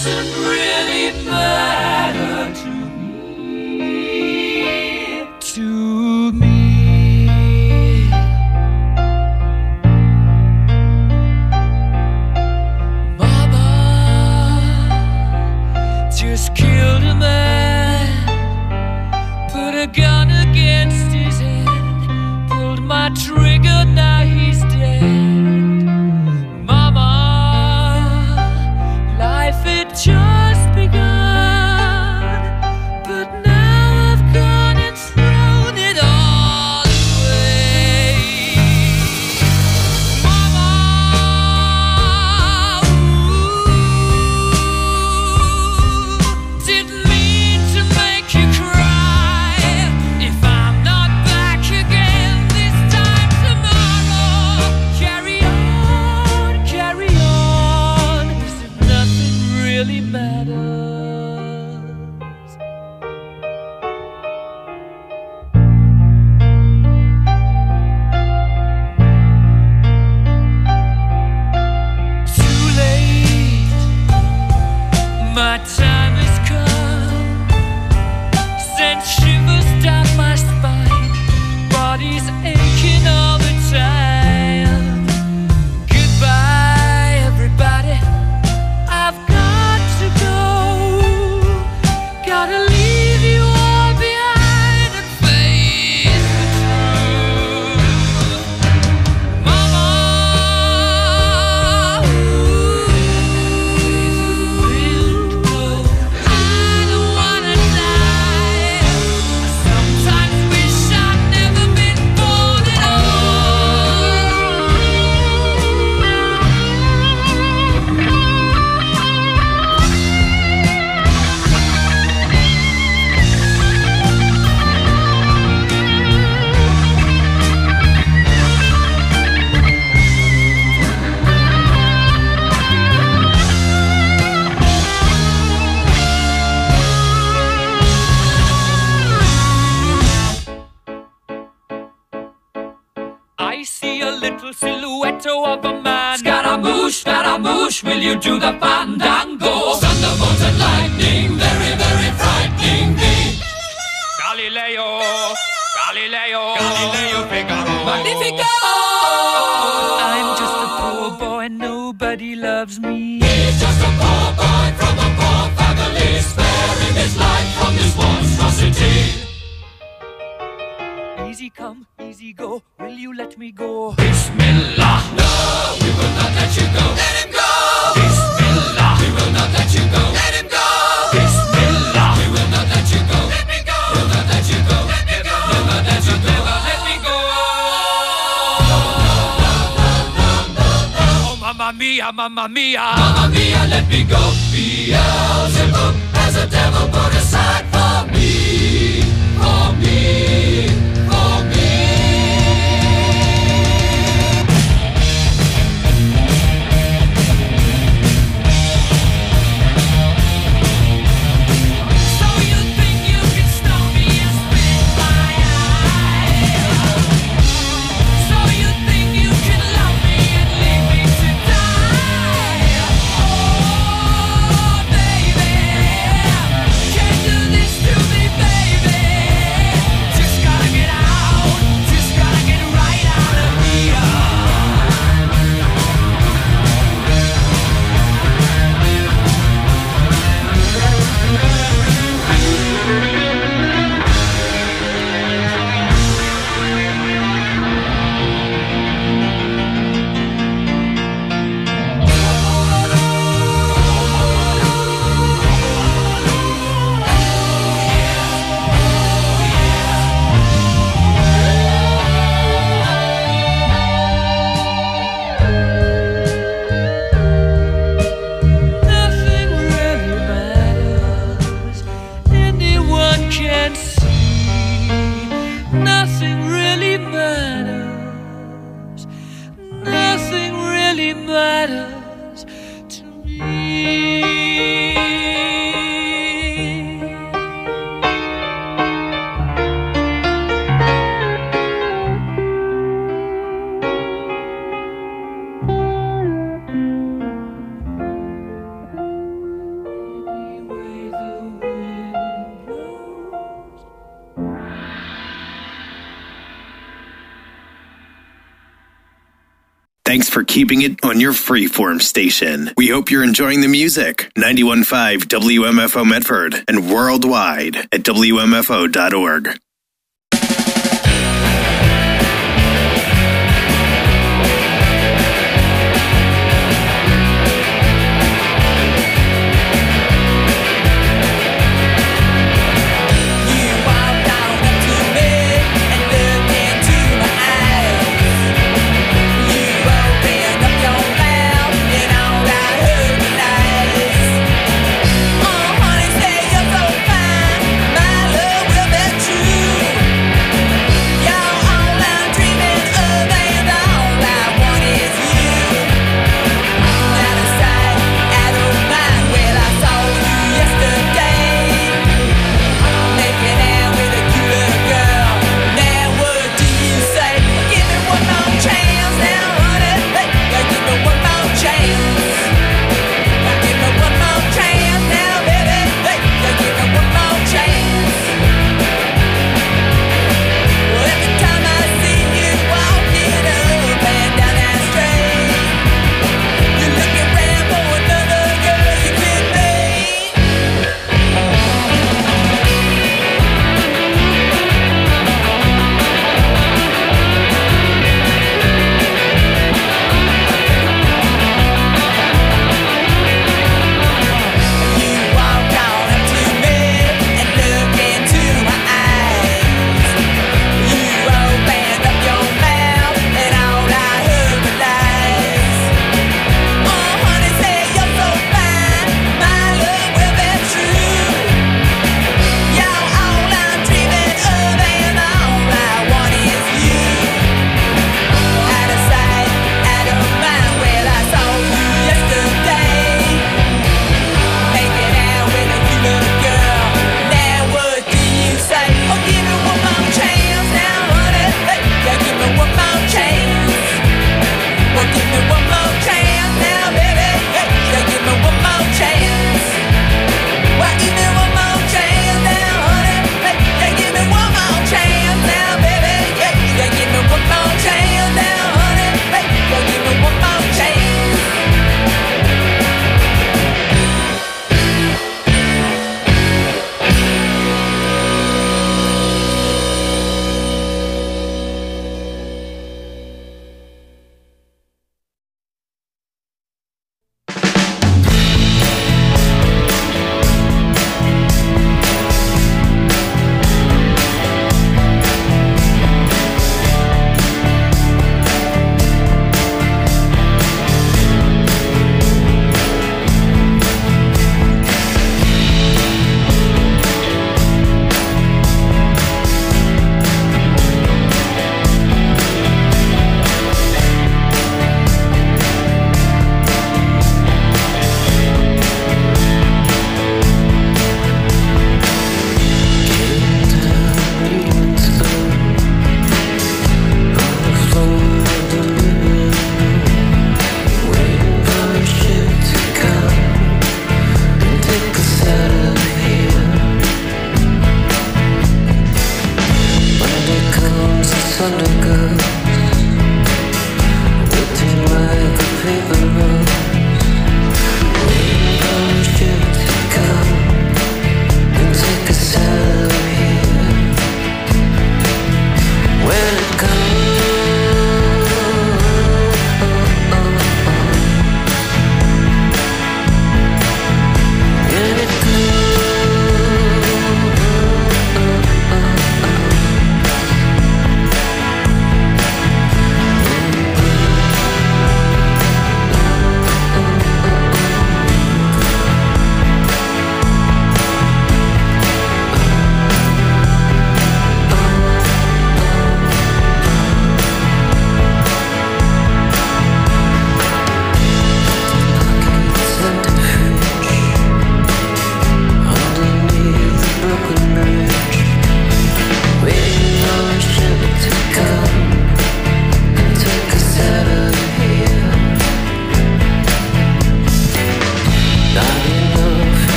doesn't really matter to me. Mama just killed a man, put a gun against his head, pulled my trigger, now he's dead. Mama, life had just begun, but now I've gone and thrown it all away. Mama, didn't mean to make you cry. If I'm not back again this time tomorrow, carry on, as if nothing really matters. Too late, my time has come, sent shivers down my spine, body's aching all the time. Goodbye, everybody, I've got to go. Gotta leave you all behind and face the truth. Mama, I don't wanna die. I sometimes wish I'd never been born at I see a little silhouette of a man. Scaramouche, will you do the fandango? Thunderbolts and lightning, very, very frightening me. Galileo, Figaro, Magnifico! I'm just a poor boy, nobody loves me. He's just a poor boy from a poor family, sparing his life from this monstrosity. Easy come, easy go, will you let me go? Bismillah, no, we will not let you go. Let him go! Bismillah, we will not let you go. Let him go! Bismillah, we will not let you go. Let me go! We'll not let you go. Let me go! We'll not let you go. Let me go! Oh, mamma mia, mamma mia. Mamma mia, let me go. Beelzebub has a devil put aside for me. For me. For me. So you think you can stop me and spit my eye? So you think you can love me and leave me to die? Oh, baby, can't do this to me, baby. Just gotta keeping it on your freeform station. We hope you're enjoying the music. 91.5 WMFO Medford and worldwide at WMFO.org. Honey, say you're so fine, my love will be true.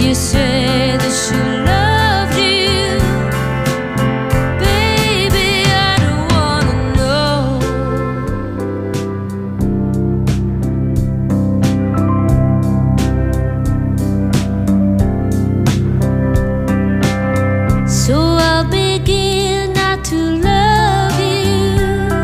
you say that she loved you? Baby, I don't wanna know. So I'll begin not to love you.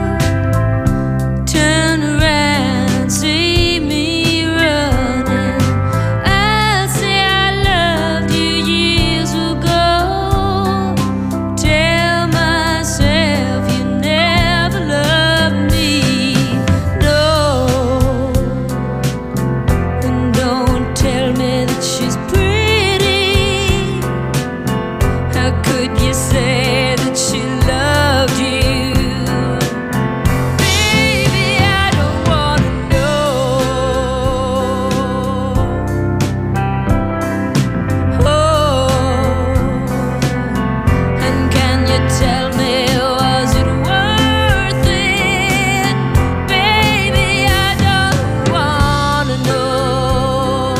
Turn around, see me running. I'll say I loved you years ago. Tell myself you never loved me. No, and don't tell me that she's pretty. How could you say that she loved you? Baby, I don't wanna know. Oh, and can you tell me, was it worth it? Baby, I don't wanna know.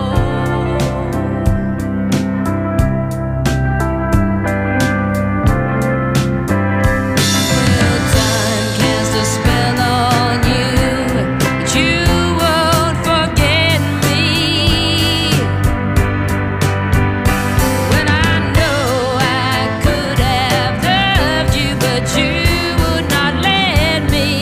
Well, time casts a spell on you, but you won't forget me. When I know I could have loved you, but you would not let me.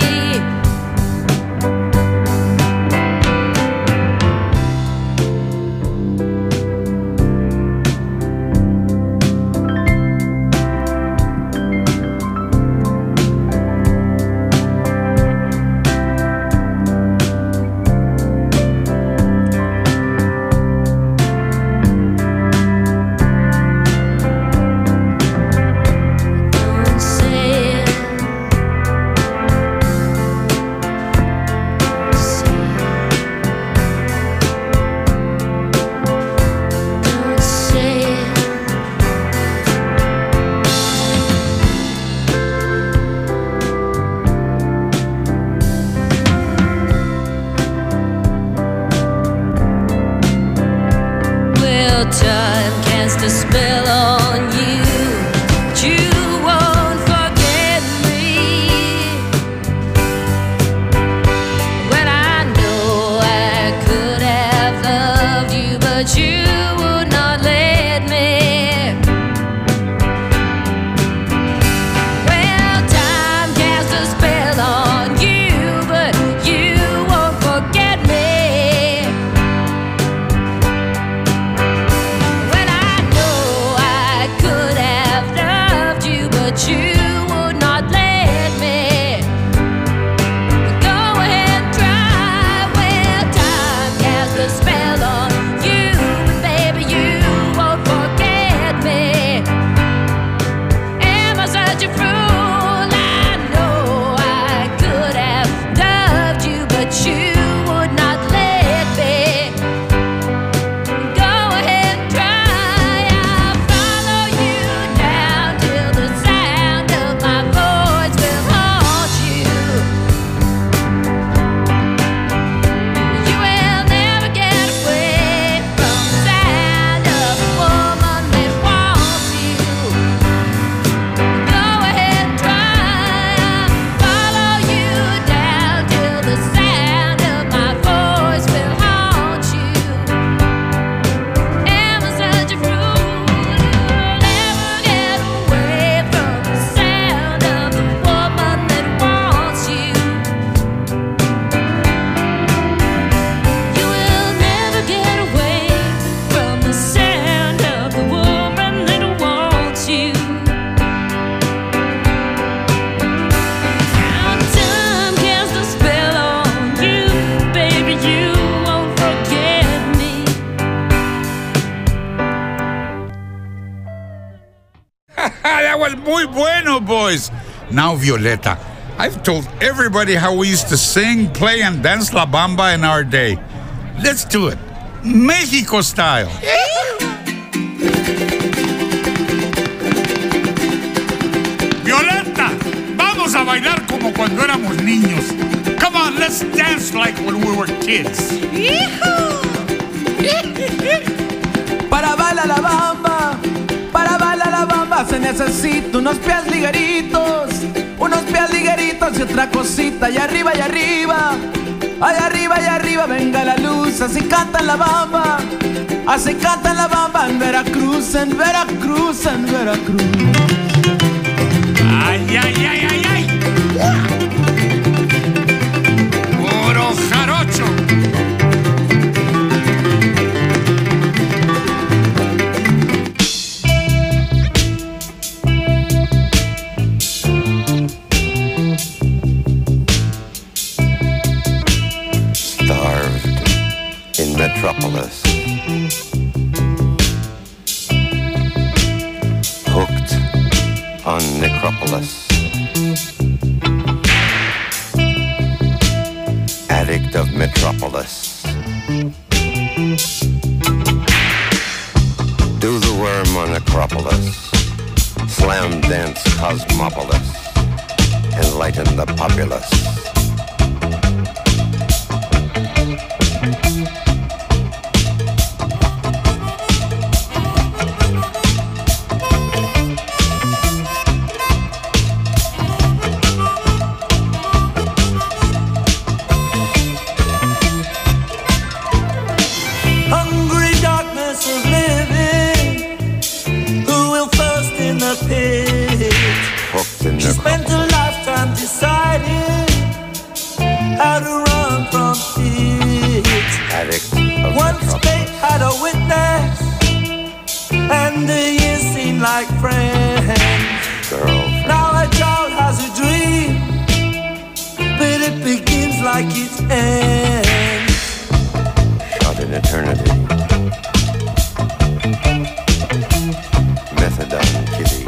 Don't say it. Don't say it. Well, time cast a spell on you, but you won't forget me. When I know I could have loved you, but you would not let me. Well, time cast a spell on you, but you won't forget me. When I know I could have loved you, but you would not let me. Go ahead, try. Well, time cast a spell on you, but baby, you won't forget me. Am I such a fool? I know I could have loved you, but you would not let me. Go ahead, try. I'll follow you down till the sound of my voice will haunt you. You will never get away from the sound of a woman that wants you. Go ahead, try. I'll follow you down till the sound of my voice will haunt you. Am I such a fool? You'll never get away from the sound of the woman that wants you. You will never get away from the sound of the woman that wants you. Now time casts a spell on you, baby, you won't forget me. That was muy bueno, boys. Now, Violeta, I've told everybody how we used to sing, play, and dance La Bamba in our day. Let's do it. Mexico style. Violeta, vamos a bailar como cuando éramos niños. Come on, let's dance like when we were kids. Para necesito unos pies ligeritos y otra cosita. Y arriba, allá arriba, venga la luz. Así cantan la bamba, en Veracruz, en Veracruz, en Veracruz. Ay, ay, ay, ay, ay. Puro jarocho. Metropolis, hooked on necropolis, addict of Metropolis. Do the worm on Acropolis, slam dance Cosmopolis, enlighten the populace. She spent a lifetime deciding how to run from it. Once fate had a witness, and the years seem like friends. Now a child has a dream, but it begins like it ends. Shot in eternity. Methadone kitty.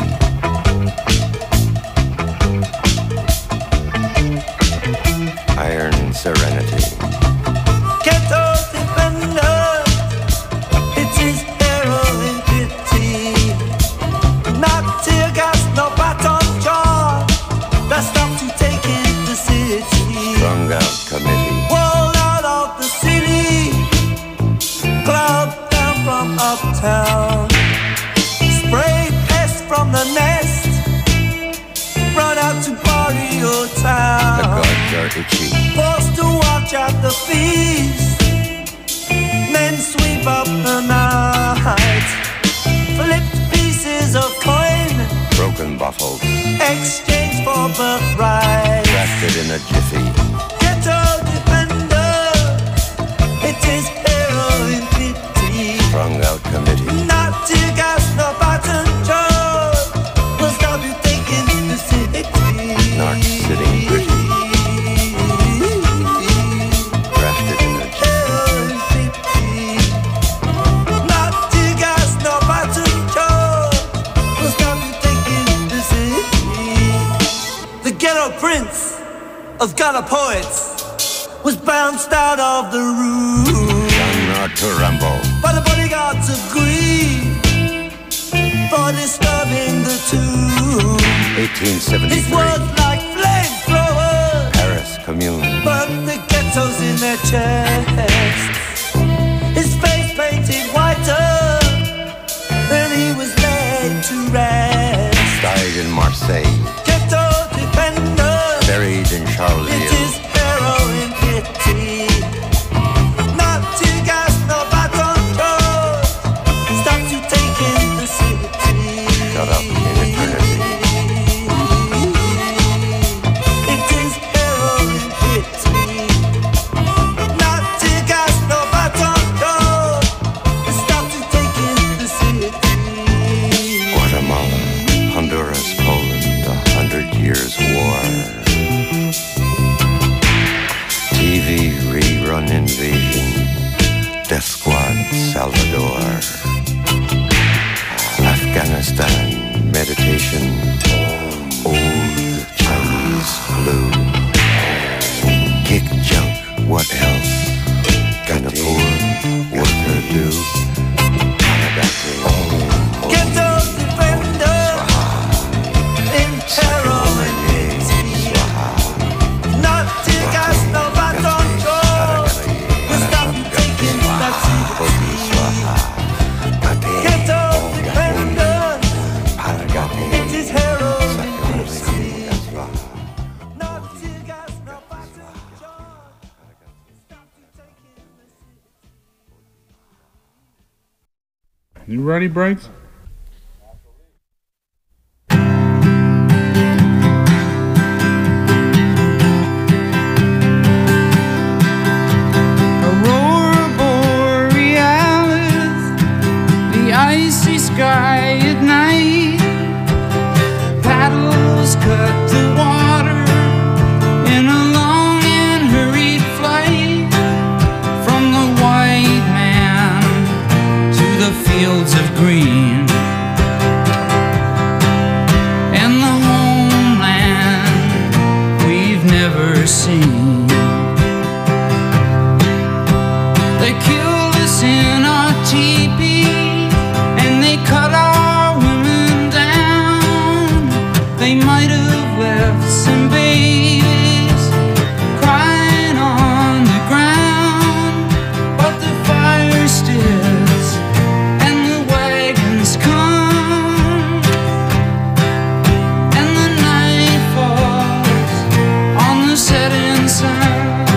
Iron serenity. Ghetto defender, it is heroin pity. Not tear gas, no baton jaw. That stops you taking the city. Strung out committee. Wall out of the city. Cloud down from uptown. Spray pest from the nest. Run out to party or town. The gods are itchy. Forced to watch at the feast. Men sweep up the night. Flipped pieces of coin. Broken bottles. Exchange for birthright. Drafted in a jiffy. Ghetto defender. It is heroin pity. Strung out committee. Not tear gas, no baton jaw. Will stop you taking the city. Narc sitting gritty. Drafted in a jiffy. Not tear gas, no baton jaw. Will stop you taking the city. The ghetto prince of Ghana poets was bounced out of the room. John Arthur Rambo. But the bodyguards agreed for disturbing the tomb. 1873. His words like flamethrowers, Paris Commune. but the ghettos in their chests. His face painted whiter, then he was laid to rest. Died in Marseille. Ghetto defender, Buried in it Charleville. is heroin pity. Not tear gas, no baton jaw. Stops you taking the city. Shut up in eternity. It is heroin pity. Not tear gas, no baton jaw. Stops you taking the city. Guatemala, Honduras, Poland, 100 Years' War. TV rerun invasion, Death Squad, Salvador. Afghanistan, meditation, old Chinese flu. Kick junk, what else? Can a poor worker do? Ghetto defender in heroin pity. Not tear gas, no baton jaw. Will stop you taking that city. Ghetto defender You ready, Brakes? Aurora Borealis, the icy sky at night, paddles cut the water in a long and hurried flight from the white man to the fields of green and the homeland we've never seen. They killed us in our teepee and they cut our women down. They might have left some babies crying on the ground, but the fire stills and the wagons come and the night falls on the setting sun.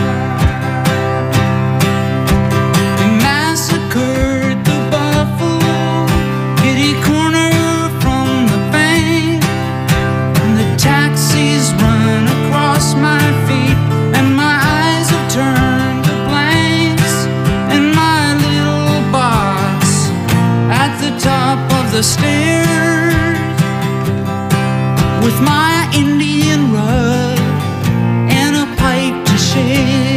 We massacred the buffalo, kitty corner from the bank, and the taxis run across my feet, and my eyes have turned to blanks, and my little box at the top of the stairs with my Indian rug and a pipe to share.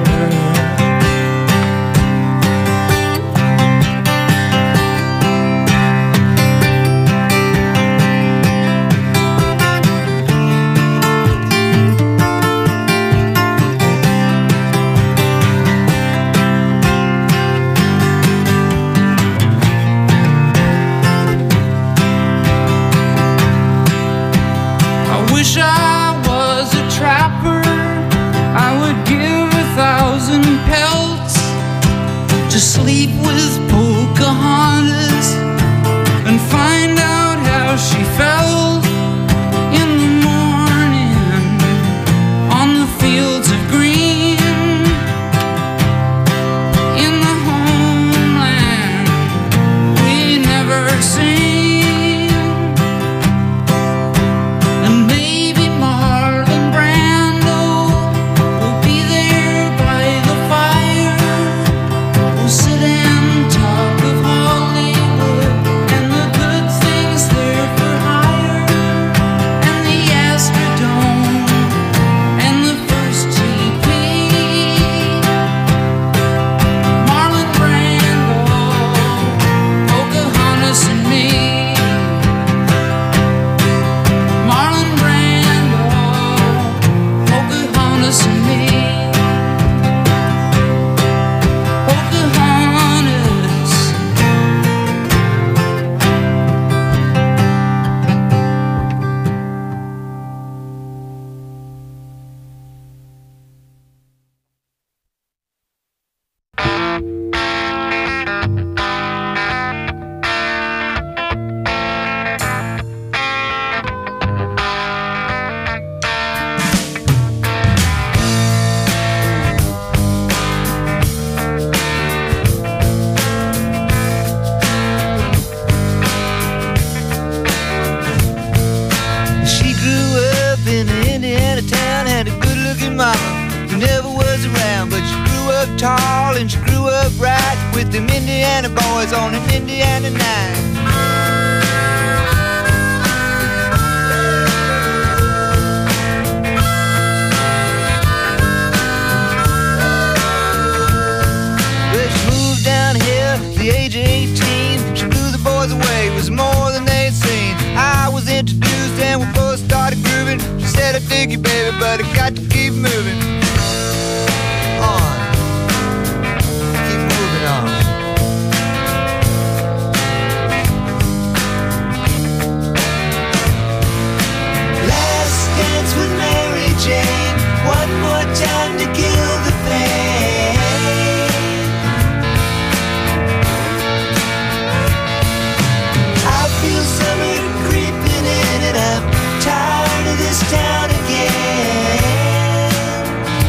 I wish I was a trapper. I would give 1,000 pelts to sleep with Pocahontas and find out how she felt in the morning on the fields of green in the homeland we never seen. And maybe Marlon Brando will be there by the fire. We'll sit and talk of Hollywood and the good things there for hire, and the Astrodome and the first TP. Marlon Brando, Pocahontas and me. Marlon Brando, Pocahontas and me. Pocahontas. She grew up in an Indiana town, had a good-looking mama who never was around, but she grew up tall and she grew up right with them Indiana boys on an Indiana night. Well, she moved down here at the age of 18. She blew the boys away, it was more than they'd seen. I was introduced and we both started grooving. She said, I dig you, baby, but I got to keep moving on. Keep moving on. Last dance with Mary Jane, one more time to kill the pain. I feel summer creeping in and I'm tired of this town again.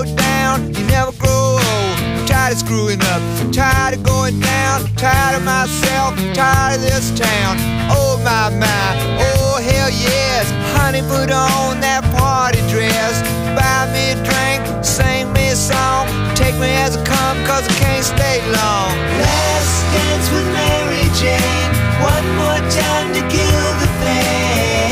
down, you never grow old. I'm tired of screwing up, I'm tired of going down, I'm tired of myself, I'm tired of this town. Oh my, oh hell yes. Honey, put on that party dress, buy me a drink, sing me a song, take me as I come, cause I can't stay long. Last dance with Mary Jane, one more time to kill the pain.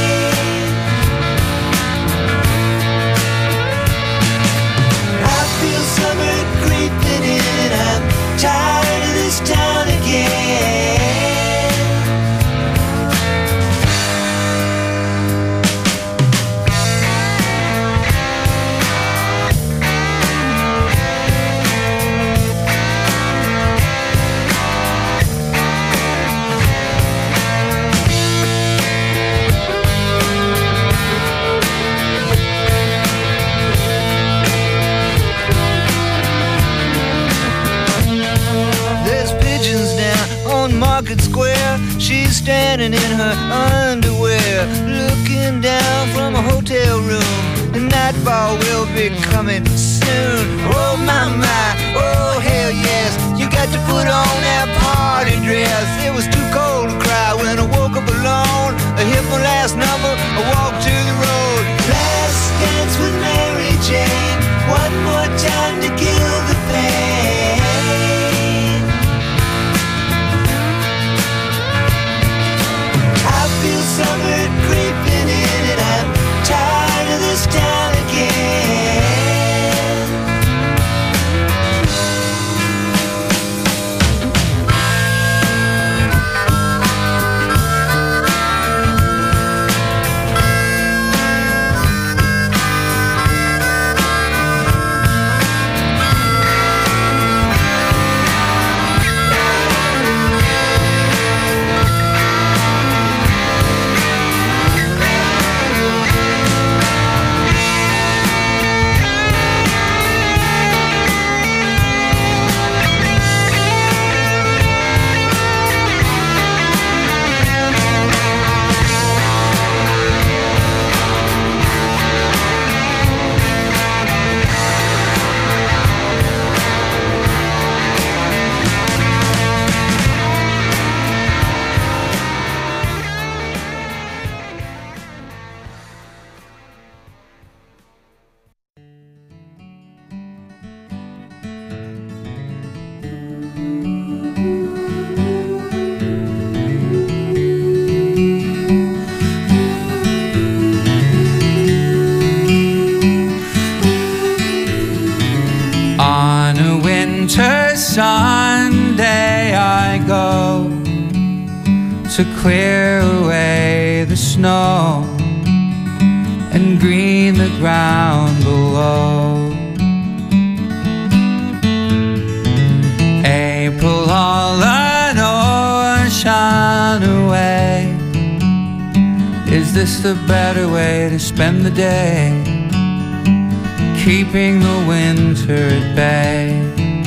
I feel summer creeping in, I'm tired of this town again. Market Square, she's standing in her underwear, looking down from a hotel room. The nightfall will be coming soon. Oh my, oh hell yes. You got to put on that party dress. It was too cold to cry when I woke up alone. I hit my last number, I walked to the road. Last dance with Mary Jane, one more time to kill the pain. Summer creeping in and I'm tired of this town again. Sunday I go to clear away the snow and green the ground below. April all an ocean away. Is this the better way to spend the day? Keeping the winter at bay.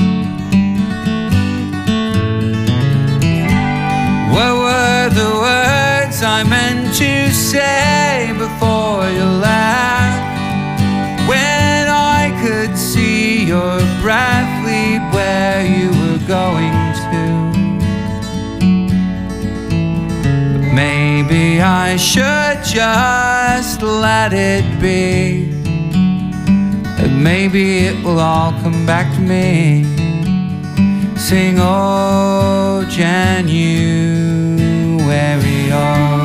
What were the words I meant to say before you left? When I could see your breath leave where you were going to. But maybe I should just let it be. And maybe it will all come back to me. Sing, oh, January, oh.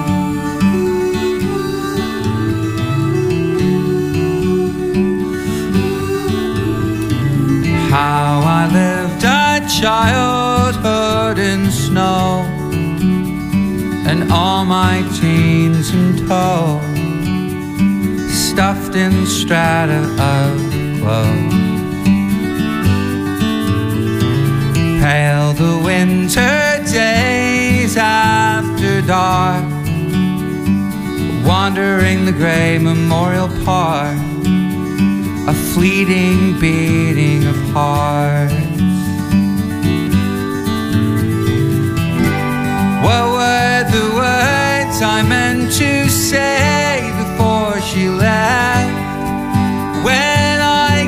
How I lived a childhood in snow and all my teens in tow, stuffed in strata of clothes. Pale the winter days after dark, wandering the grey Memorial Park, a fleeting beating of hearts. What were the words I meant to say before she left? When I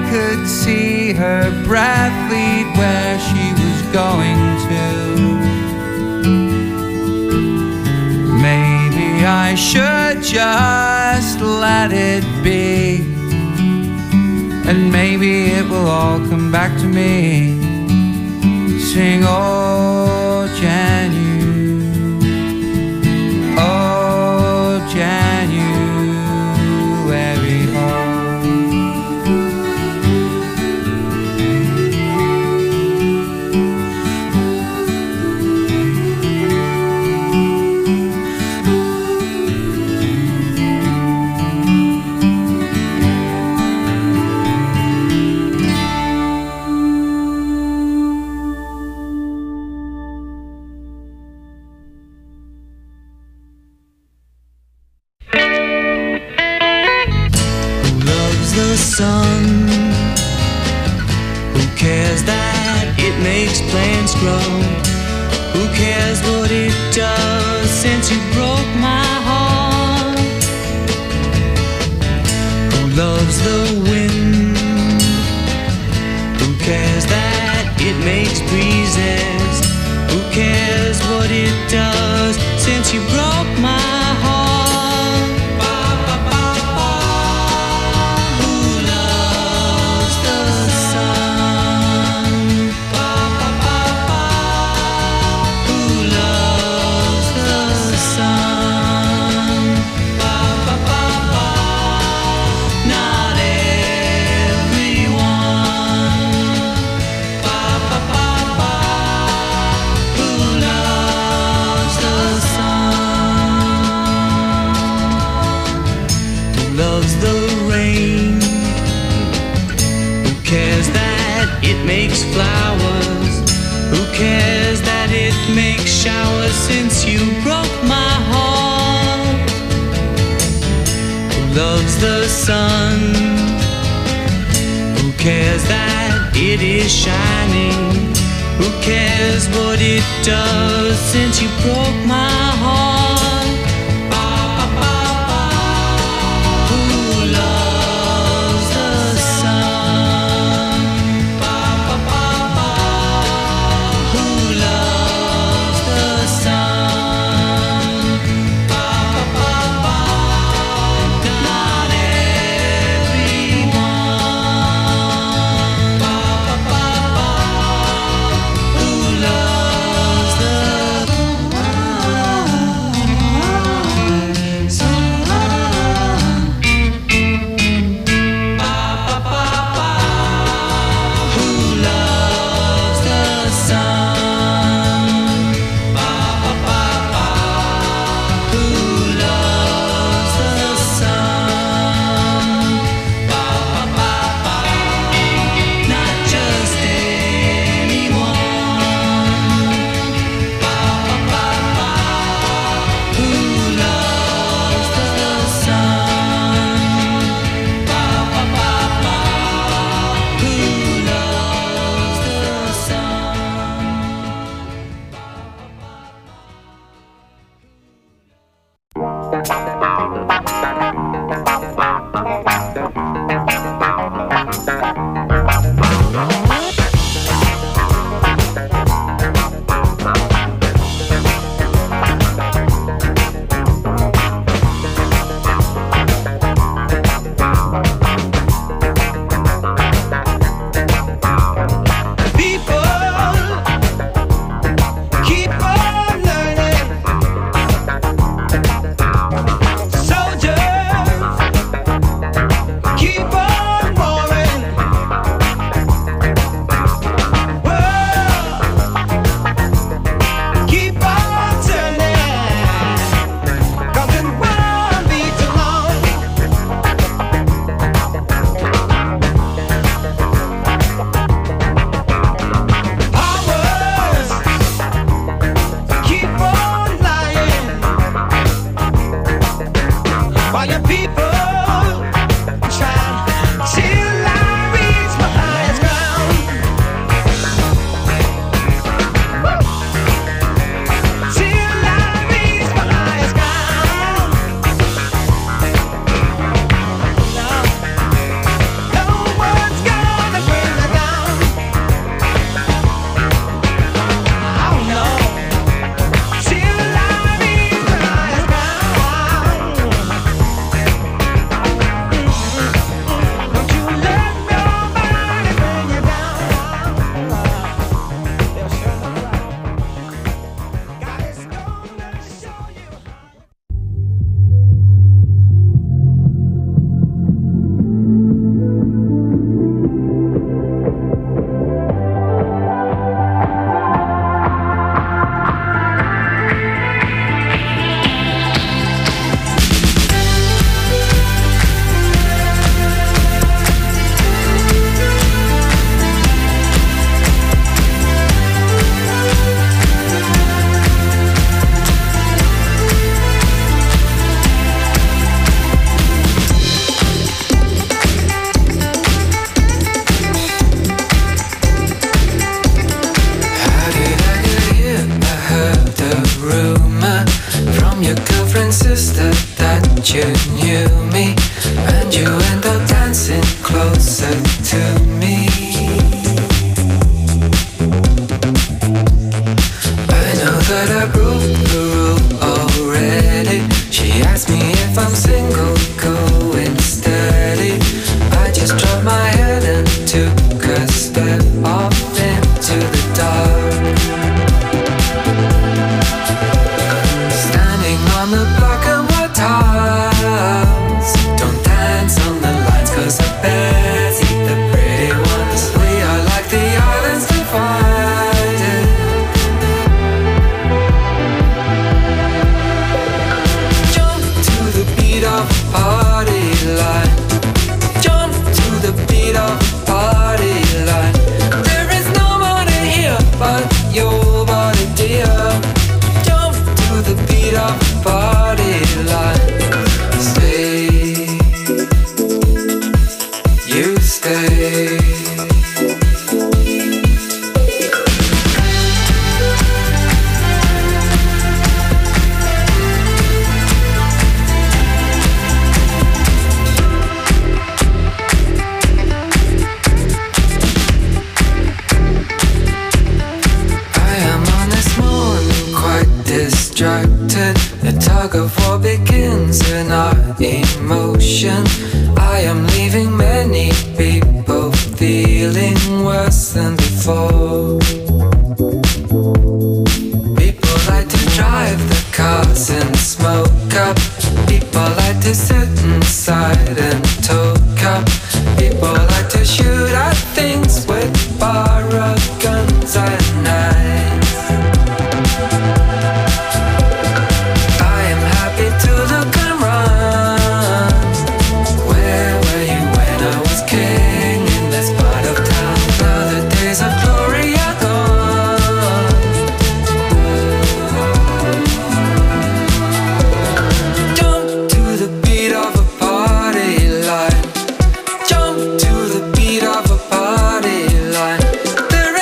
I should just let it be, and maybe it will all come back to me. Sing, oh January, oh January, oh. Sun. Who cares that it makes plants grow? Who cares what it does since you broke my heart? Who loves the wind? Who cares that it makes breezes? Who cares what it does since you broke my heart? Makes flowers. Who cares that it makes showers since you broke my heart? Who loves the sun? Who cares that it is shining? Who cares what it does since you broke my heart? tug of war begins in our emotion. I am leaving many people feeling worse than before. People like to drive the cars and smoke up. People like to sit inside and talk up. People like to shoot at things with borrowed guns at night. I am happy to look and run. Where were you when I was king in this part of town? Now the days of glory are gone. Jump to the beat of a party line. Jump to the beat of a party line. There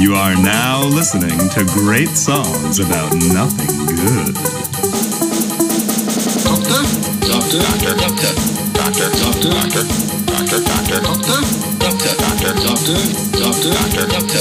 You are now listening to great songs about nothing good. Doctor? Doctor? Doctor? Doctor? Doctor? Doctor? Doctor? Doctor? Doctor? Doctor? Doctor? Doctor? Doctor? Doctor? Doctor?